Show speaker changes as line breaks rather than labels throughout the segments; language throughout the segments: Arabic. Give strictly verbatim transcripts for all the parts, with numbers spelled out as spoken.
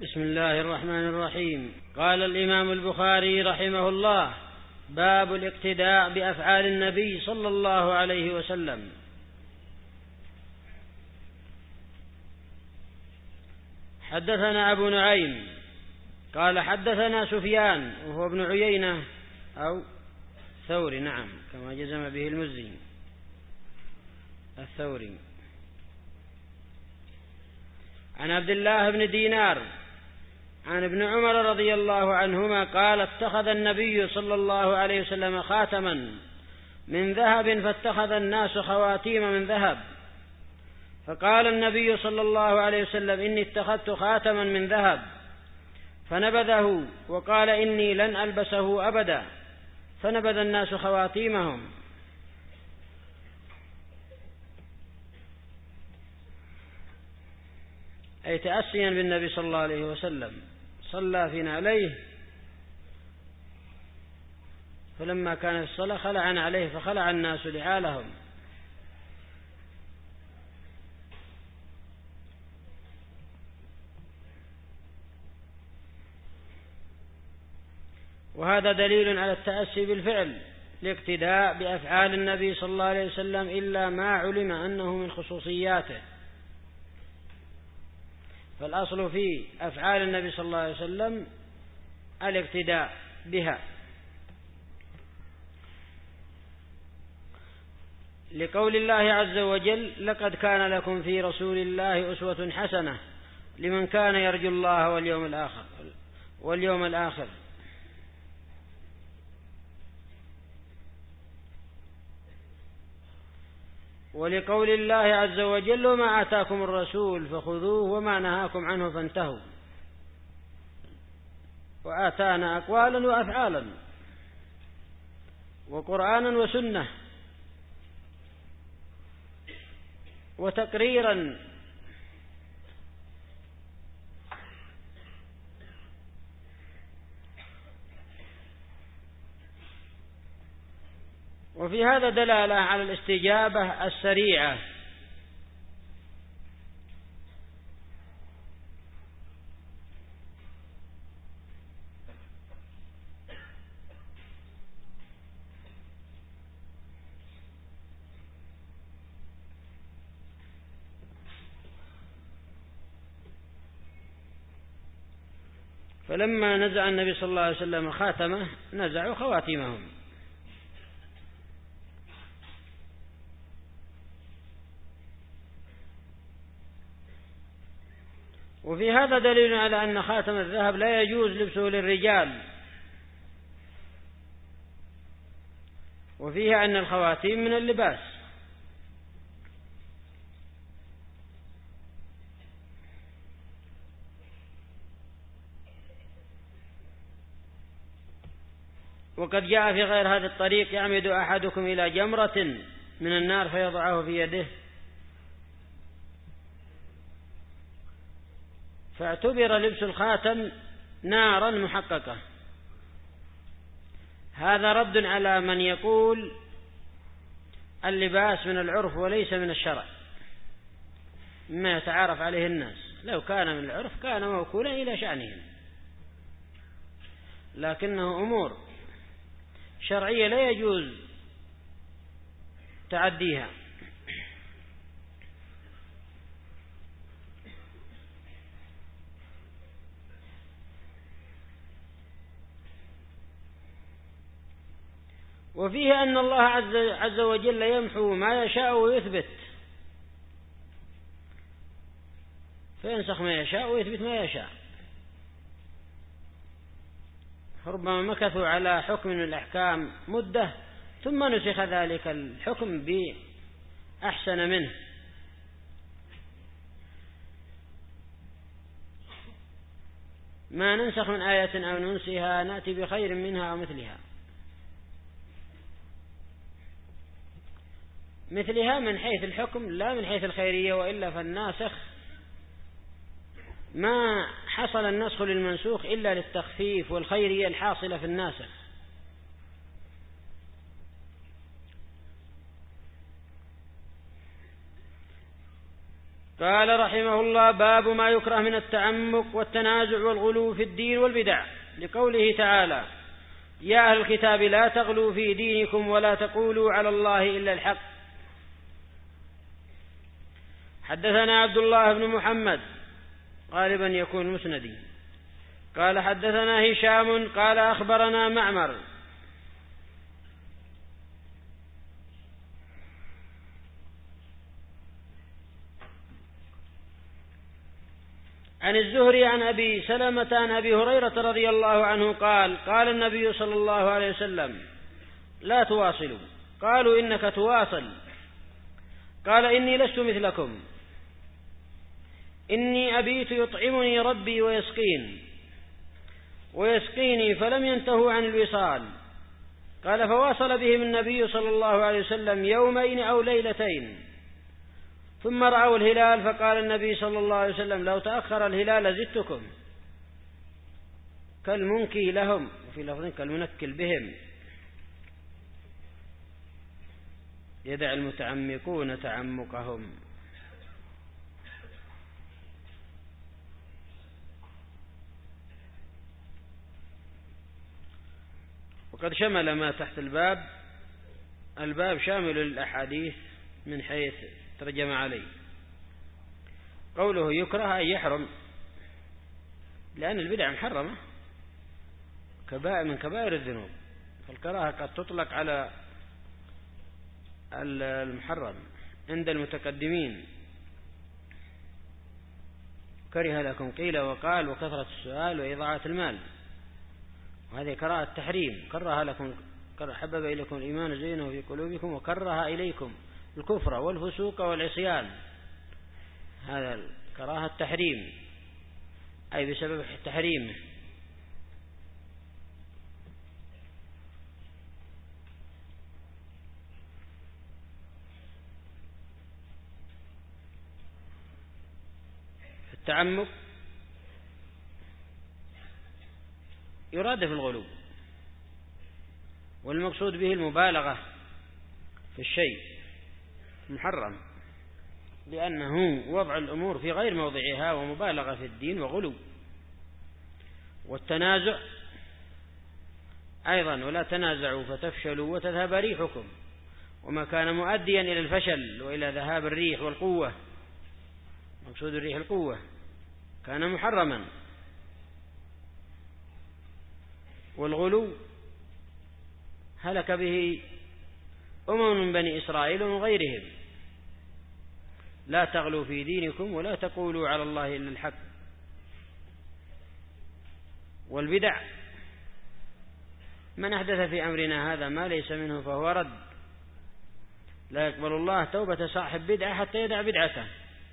بسم الله الرحمن الرحيم. قال الإمام البخاري رحمه الله: باب الاقتداء بأفعال النبي صلى الله عليه وسلم. حدثنا أبو نعيم قال حدثنا سفيان وهو ابن عيينة أو ثوري، نعم كما جزم به المزي الثوري، عن عبد الله بن دينار عن ابن عمر رضي الله عنهما قال: اتخذ النبي صلى الله عليه وسلم خاتما من ذهب فاتخذ الناس خواتيم من ذهب، فقال النبي صلى الله عليه وسلم: إني اتخذت خاتما من ذهب، فنبذه وقال: إني لن ألبسه أبدا، فنبذ الناس خواتيمهم. أي تأسيا بالنبي صلى الله عليه وسلم، صلى فينا عليه، فلما كان في الصلاة خلعا عليه فخلع الناس لعالهم. وهذا دليل على التأسي بالفعل لاقتداء بأفعال النبي صلى الله عليه وسلم، إلا ما علم أنه من خصوصياته، فالأصل في أفعال النبي صلى الله عليه وسلم الاقتداء بها، لقول الله عز وجل: لقد كان لكم في رسول الله أسوة حسنة لمن كان يرجو الله واليوم الآخر واليوم الآخر ولقول الله عز وجل: وما آتاكم الرسول فخذوه وما نهاكم عنه فانتهوا. وآتانا أقوالا وأفعالا وقرآنا وسنة وتقريرا وفي هذا دلالة على الاستجابة السريعة، فلما نزع النبي صلى الله عليه وسلم خاتمه نزعوا خواتيمهم. وفي هذا دليل على أن خاتم الذهب لا يجوز لبسه للرجال، وفيها أن الخواتيم من اللباس. وقد جاء في غير هذا الطريق: يعمد أحدكم إلى جمرة من النار فيضعه في يده، فاعتبر لبس الخاتم نارا محققة. هذا رد على من يقول اللباس من العرف وليس من الشرع، مما يتعارف عليه الناس. لو كان من العرف كان موكولا إلى شأنهم، لكنه أمور شرعية لا يجوز تعديها. وفيه أن الله عز وجل يمحو ما يشاء ويثبت، فينسخ ما يشاء ويثبت ما يشاء. ربما مكثوا على حكم من الأحكام مدة ثم نسخ ذلك الحكم بأحسن منه. ما ننسخ من آية أو ننسها نأتي بخير منها أو مثلها مثلها من حيث الحكم لا من حيث الخيرية، وإلا فالناسخ ما حصل النسخ للمنسوخ إلا للتخفيف والخيرية الحاصلة في الناسخ. قال رحمه الله: باب ما يكره من التعمق والتنازع والغلو في الدين والبدع، لقوله تعالى: يا أهل الكتاب لا تغلوا في دينكم ولا تقولوا على الله إلا الحق. حدثنا عبد الله بن محمد، غالبا يكون مسندي، قال حدثنا هشام قال أخبرنا معمر عن الزهري عن أبي سلمة عن أبي هريرة رضي الله عنه قال: قال النبي صلى الله عليه وسلم: لا تواصلوا. قالوا: إنك تواصل. قال: إني لست مثلكم، إني أبيت يطعمني ربي ويسقين ويسقيني، فلم ينتهوا عن الوصال. قال: فواصل بهم النبي صلى الله عليه وسلم يومين أو ليلتين، ثم رأوا الهلال، فقال النبي صلى الله عليه وسلم: لو تأخر الهلال زدتكم. كالمنكي لهم، وفي لفظ كالمنكل بهم. يدع المتعمقون تعمقهم. وقد شمل ما تحت الباب، الباب شامل للأحاديث من حيث ترجم عليه. قوله يكره أي يحرم، لأن البدع محرمة كبائر من كبائر الذنوب، فالكراهة قد تطلق على المحرم عند المتقدمين. كره لكم قيل وقال وكثرة السؤال وإضاعة المال، وهذه كراهة التحريم. كره لكم، حبب إليكم الإيمان زينه في قلوبكم وكره إليكم الكفر والفسوق والعصيان، هذا كراهة التحريم، أي بسبب التحريم. التعمق يراد في الغلو، والمقصود به المبالغة في الشيء محرم، لأنه وضع الأمور في غير موضعها ومبالغة في الدين وغلو. والتنازع أيضا: ولا تنازعوا فتفشلوا وتذهب ريحكم، وما كان مؤديا إلى الفشل وإلى ذهاب الريح والقوة، مقصود الريح القوة، كان محرما. والغلو هلك به أمم من بني إسرائيل ومن غيرهم: لا تغلوا في دينكم ولا تقولوا على الله إلا الحق. والبدع: من أحدث في أمرنا هذا ما ليس منه فهو رد. لا يقبل الله توبة صاحب بدعة حتى يدع بدعته.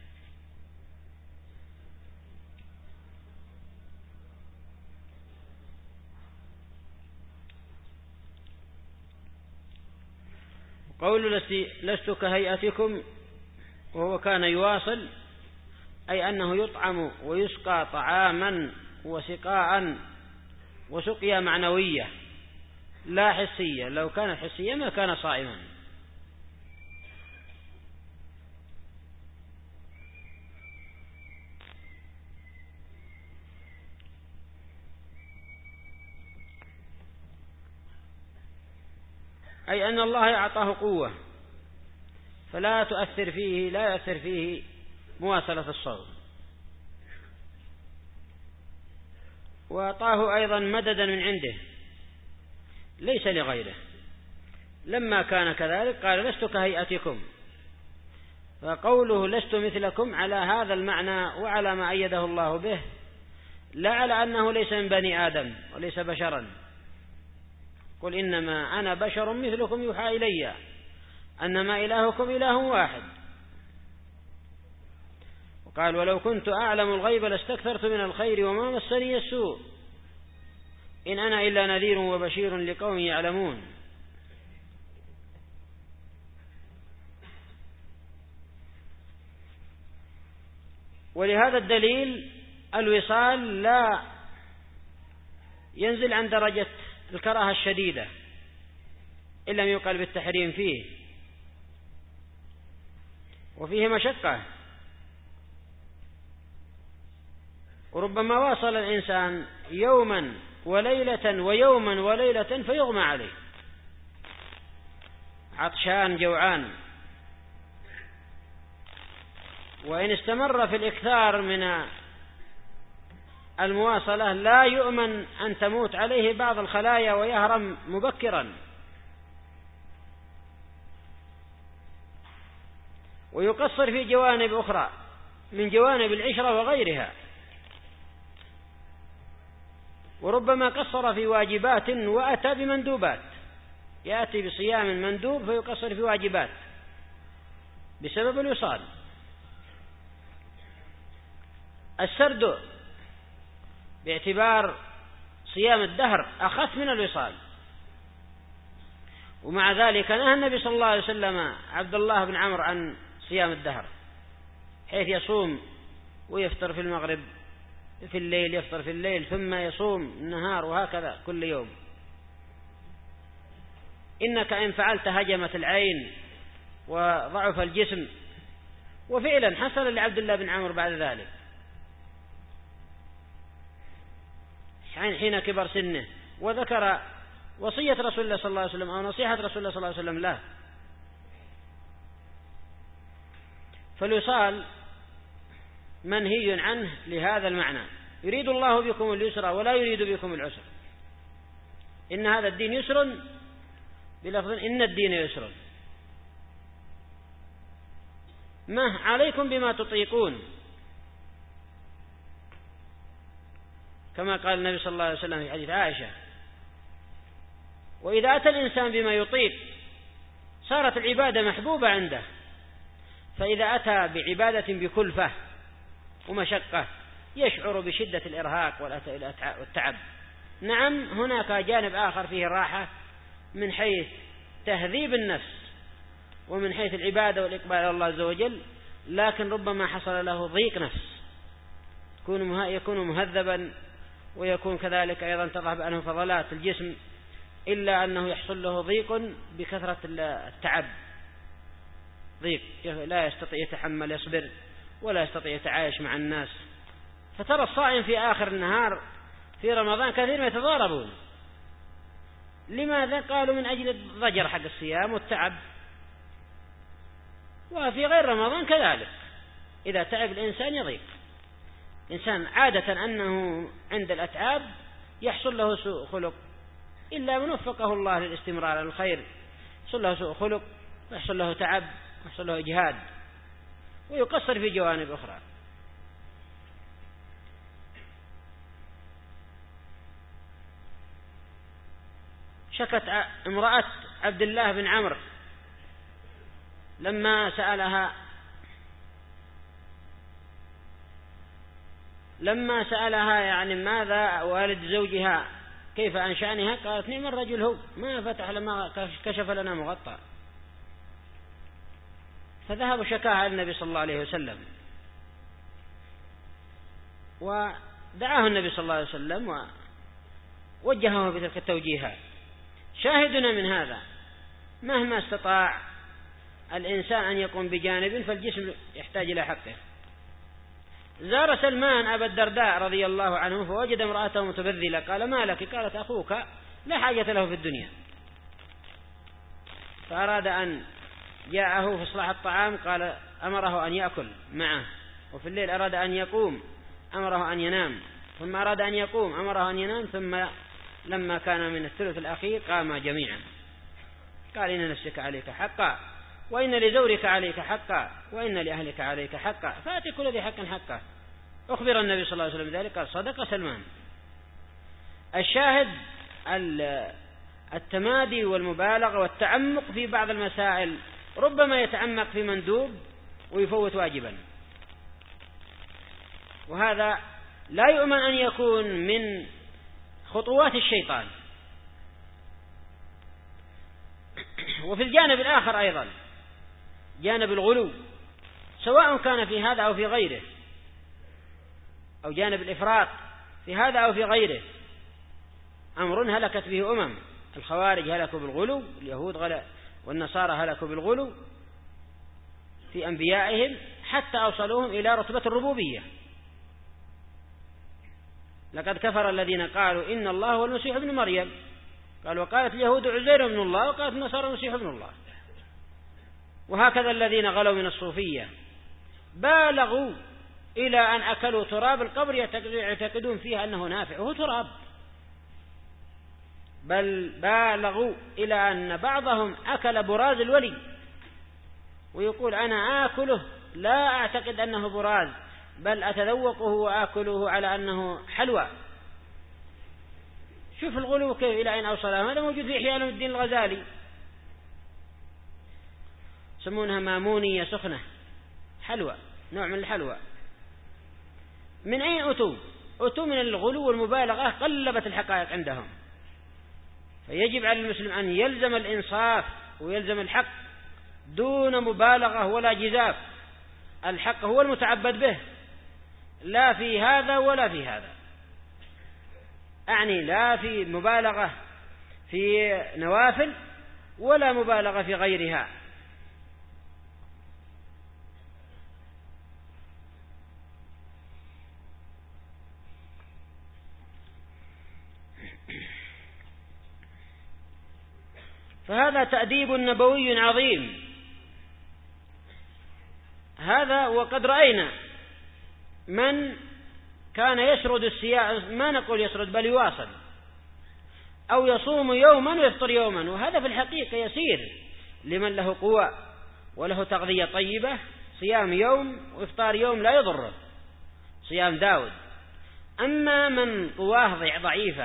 قول لست كهيئتكم، وهو كان يواصل، أي أنه يطعم ويسقى طعاما وسقاء وسقيا معنوية لا حسية. لو كان حسية ما كان صائما. أي أن الله أعطاه قوة فلا تؤثر فيه لا يؤثر فيه مواصلة الصوم، وأعطاه أيضا مددا من عنده ليس لغيره. لما كان كذلك قال: لست كهيئتكم. فقوله لست مثلكم على هذا المعنى وعلى ما أيده الله به، لا على أنه ليس من بني آدم وليس بشرا. قل إنما أنا بشر مثلكم يوحى إلي أنما إلهكم إله واحد. وقال: ولو كنت أعلم الغيب لاستكثرت من الخير وما مسني السوء إن أنا إلا نذير وبشير لقوم يعلمون. ولهذا الدليل الوصال لا ينزل عن درجة الكراهة الشديدة إن لم يقل بالتحريم فيه، وفيه مشقة وربما واصل الإنسان يوما وليلة ويوما وليلة فيغمى عليه، عطشان جوعان. وإن استمر في الإكثار من المواصلة لا يؤمن أن تموت عليه بعض الخلايا ويهرم مبكرا. ويقصر في جوانب أخرى من جوانب العشرة وغيرها، وربما قصر في واجبات وأتى بمندوبات، يأتي بصيام مندوب فيقصر في واجبات بسبب الوصال. السرد باعتبار صيام الدهر أخف من الوصال، ومع ذلك نهى النبي صلى الله عليه وسلم عبد الله بن عمرو عن صيام الدهر، حيث يصوم ويفطر في المغرب في الليل، يفطر في الليل ثم يصوم النهار، وهكذا كل يوم. إنك إن فعلت هجمت العين وضعف الجسم. وفعلا حصل لعبد الله بن عمرو بعد ذلك حين كبر سنه، وذكر وصية رسول الله صلى الله عليه وسلم أو نصيحة رسول الله صلى الله عليه وسلم له. فالوصال منهي عنه لهذا المعنى، يريد الله بكم اليسر ولا يريد بكم العسر، إن هذا الدين يسر، بلفظ إن الدين يسر، ما عليكم بما تطيقون، كما قال النبي صلى الله عليه وسلم في حديث عائشة: وإذا أتى الإنسان بما يطيق صارت العبادة محبوبة عنده، فإذا أتى بعبادة بكلفة ومشقة يشعر بشدة الإرهاق والتعب. نعم هناك جانب آخر فيه الراحة من حيث تهذيب النفس ومن حيث العبادة والإقبال على الله عز وجل، لكن ربما حصل له ضيق نفس، يكون مهذبا ويكون كذلك أيضا تظهر عنه فضلات الجسم، إلا أنه يحصل له ضيق بكثرة التعب، ضيق لا يستطيع يتحمل يصبر ولا يستطيع يتعايش مع الناس. فترى الصائم في آخر النهار في رمضان كثير ما يتضاربون. لماذا؟ قالوا من أجل الضجر حق الصيام والتعب. وفي غير رمضان كذلك، إذا تعب الإنسان يضيق. إنسان عادة أنه عند الأتعاب يحصل له سوء خلق، إلا من وفقه الله للاستمرار على الخير يحصل له سوء خلق ويحصل له تعب ويحصل له إجهاد ويقصر في جوانب أخرى. شكت امرأة عبد الله بن عمرو لما سألها لما سألها يعني ماذا والد زوجها كيف أنشأنها، قالت: نعم الرجل هو، ما فتح لما كشف لنا مغطى. فذهب شكاها النبي صلى الله عليه وسلم، ودعاه النبي صلى الله عليه وسلم ووجهه بتلك التوجيهات. شاهدنا من هذا مهما استطاع الإنسان أن يقوم بجانب فالجسم يحتاج إلى حقه. زار سلمان أبا الدرداء رضي الله عنه فوجد امرأته متبذلة، قال: ما لك؟ قالت: أخوك لا حاجة له في الدنيا. فأراد أن جاءه في إصلاح الطعام، قال أمره أن يأكل معه، وفي الليل أراد أن يقوم أمره أن ينام، ثم أراد أن يقوم أمره أن ينام، ثم لما كان من الثلث الأخير قاما جميعا. قال: إن نفسك عليك حقا، وإن لزورك عليك حقا، وإن لأهلك عليك حقا، فأتي كل ذي حق حقا. أخبر النبي صلى الله عليه وسلم ذلك، قال: صدق سلمان. الشاهد التمادي والمبالغة والتعمق في بعض المسائل، ربما يتعمق في مندوب ويفوت واجبا، وهذا لا يؤمن أن يكون من خطوات الشيطان. وفي الجانب الآخر أيضا جانب الغلو، سواء كان في هذا أو في غيره، أو جانب الإفراط في هذا أو في غيره، أمر هلكت به أمم. الخوارج هلكوا بالغلو، اليهود غلا والنصارى هلكوا بالغلو في أنبيائهم حتى أوصلوهم إلى رتبة الربوبية. لقد كفر الذين قالوا إن الله هو المسيح ابن مريم، قال وقالت اليهود عزير ابن الله وقالت النصارى المسيح ابن الله. وهكذا الذين غلوا من الصوفية بالغوا إلى أن أكلوا تراب القبر يعتقدون فيها أنه نافع وهو تراب، بل بالغوا إلى أن بعضهم أكل براز الولي ويقول أنا آكله لا أعتقد أنه براز بل أتذوقه وآكله على أنه حلوى. شوف الغلو كيف إلى أين أوصله. هذا موجود في إحياء علوم الدين الغزالي، يسمونها مامونية سخنة، حلوى، نوع من الحلوى. من أين أتوا؟ أتوا من الغلو والمبالغة، قلبت الحقائق عندهم. فيجب على المسلم أن يلزم الإنصاف ويلزم الحق دون مبالغة ولا جزاف. الحق هو المتعبد به، لا في هذا ولا في هذا، أعني لا في مبالغة في نوافل ولا مبالغة في غيرها. فهذا تأديب نبوي عظيم هذا. وقد رأينا من كان يسرد الصيام، ما نقول يسرد بل يواصل، أو يصوم يوما ويفطر يوما، وهذا في الحقيقة يسير لمن له قوة وله تغذية طيبة. صيام يوم وإفطار يوم لا يضره، صيام داود. أما من قواه ضعيفة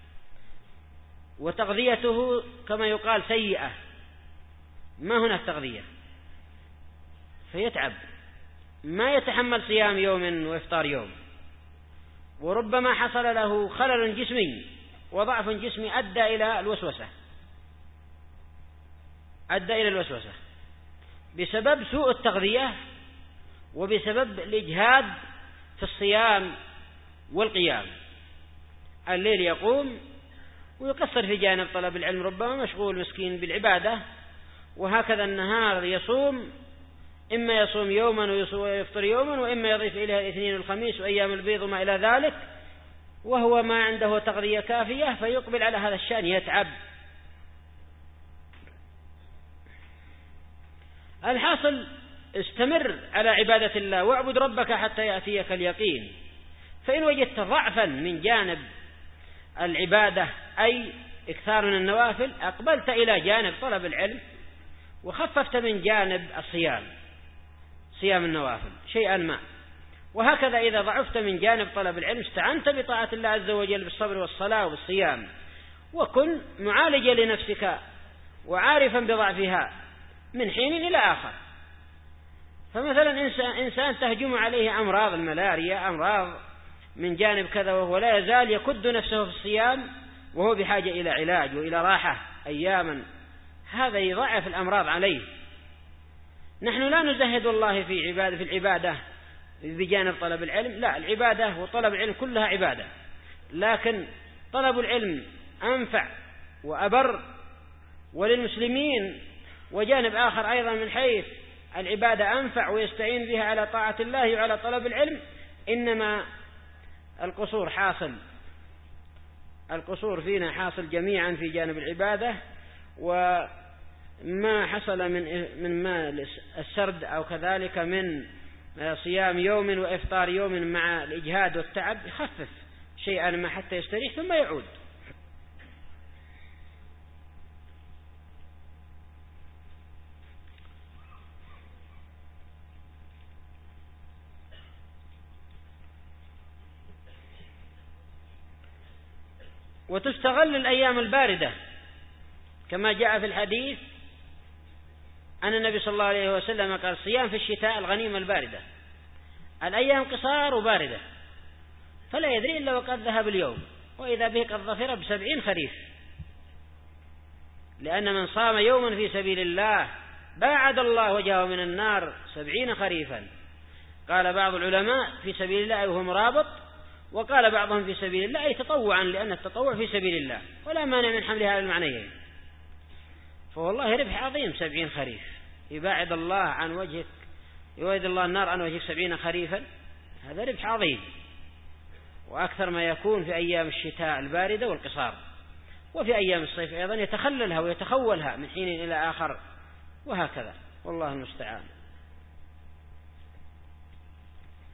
وتغذيته كما يقال سيئة، ما هناك تغذية، فيتعب، ما يتحمل صيام يوم وإفطار يوم، وربما حصل له خلل جسمي وضعف جسمي أدى إلى الوسوسة أدى إلى الوسوسة بسبب سوء التغذية وبسبب الإجهاد في الصيام والقيام. الليل يقوم ويقصر في جانب طلب العلم، ربما مشغول مسكين بالعبادة، وهكذا النهار يصوم، إما يصوم يوما ويفطر يوما، وإما يضيف إليها الاثنين والخميس وأيام البيض وما إلى ذلك، وهو ما عنده تغذية كافية، فيقبل على هذا الشأن يتعب. الحاصل استمر على عبادة الله واعبد ربك حتى يأتيك اليقين. فإن وجدت ضعفا من جانب العبادة أي إكثار من النوافل، أقبلت إلى جانب طلب العلم وخففت من جانب الصيام، صيام النوافل شيئا ما. وهكذا إذا ضعفت من جانب طلب العلم استعنت بطاعة الله عز وجل بالصبر والصلاة والصيام، وكن معالجا لنفسك وعارفا بضعفها من حين إلى آخر. فمثلا إنسان, إنسان تهجم عليه أمراض الملاريا، أمراض من جانب كذا، وهو لا يزال يكد نفسه في الصيام وهو بحاجة إلى علاج وإلى راحة أياما، هذا يضعف الأمراض عليه. نحن لا نزهد الله في عبادة في العبادة بجانب طلب العلم، لا، العبادة وطلب العلم كلها عبادة، لكن طلب العلم أنفع وأبر وللمسلمين، وجانب آخر أيضا من حيث العبادة أنفع ويستعين بها على طاعة الله وعلى طلب العلم. إنما القصور حاصل القصور فينا حاصل جميعا في جانب العبادة، وما حصل من من ما السرد أو كذلك من صيام يوم وإفطار يوم مع الإجهاد والتعب يخفف شيئا ما حتى يستريح ثم يعود. وتستغل الأيام الباردة كما جاء في الحديث أن النبي صلى الله عليه وسلم قال صيام في الشتاء الغنيمة الباردة. الأيام قصار وباردة، فلا يدري إلا وقد ذهب اليوم، وإذا به قد ظفر بسبعين خريف، لأن من صام يوما في سبيل الله باعد الله وجهه من النار سبعين خريفا. قال بعض العلماء في سبيل الله وهو مرابط، وقال بعضهم في سبيل الله أي تطوعا، لأن التطوع في سبيل الله، ولا مانع من حمل هذا المعنيين. فوالله ربح عظيم سبعين خريف، يباعد الله عن وجهك، يوعد الله النار عن وجهك سبعين خريفا، هذا ربح عظيم. وأكثر ما يكون في أيام الشتاء الباردة والقصار، وفي أيام الصيف أيضا يتخللها ويتخولها من حين إلى آخر، وهكذا، والله المستعان.